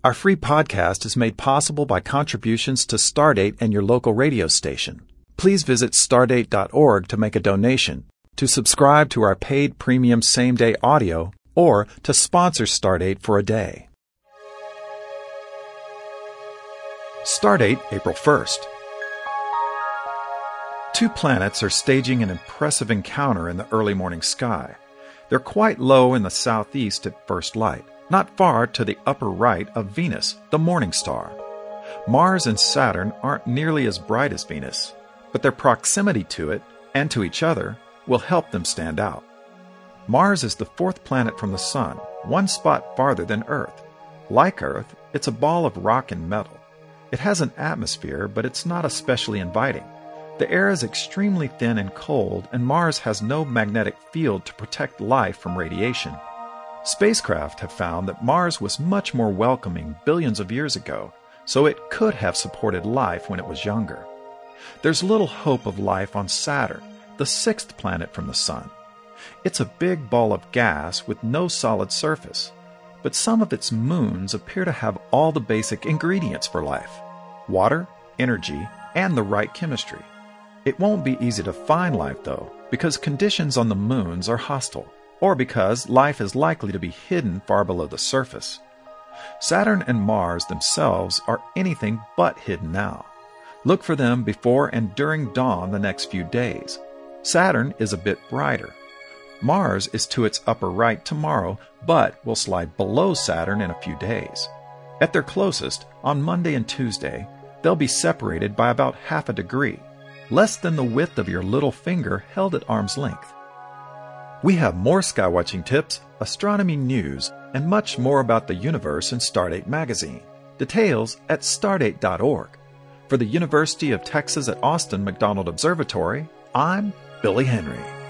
Our free podcast is made possible by contributions to Stardate and your local radio station. Please visit stardate.org to make a donation, to subscribe to our paid premium same-day audio, or to sponsor Stardate for a day. Stardate, April 1st. Two planets are staging an impressive encounter in the early morning sky. They're quite low in the southeast at first light, not far to the upper right of Venus, the morning star. Mars and Saturn aren't nearly as bright as Venus, but their proximity to it and to each other will help them stand out. Mars is the fourth planet from the Sun, one spot farther than Earth. Like Earth, it's a ball of rock and metal. It has an atmosphere, but it's not especially inviting. The air is extremely thin and cold, and Mars has no magnetic field to protect life from radiation. Spacecraft have found that Mars was much more welcoming billions of years ago, so it could have supported life when it was younger. There's little hope of life on Saturn, the sixth planet from the Sun. It's a big ball of gas with no solid surface, but some of its moons appear to have all the basic ingredients for life: water, energy, and the right chemistry. It won't be easy to find life, though, because conditions on the moons are hostile, or because life is likely to be hidden far below the surface. Saturn and Mars themselves are anything but hidden now. Look for them before and during dawn the next few days. Saturn is a bit brighter. Mars is to its upper right tomorrow, but will slide below Saturn in a few days. At their closest, on Monday and Tuesday, they'll be separated by about half a degree, less than the width of your little finger held at arm's length. We have more skywatching tips, astronomy news, and much more about the universe in Stardate magazine. Details at stardate.org. For the University of Texas at Austin McDonald Observatory, I'm Billy Henry.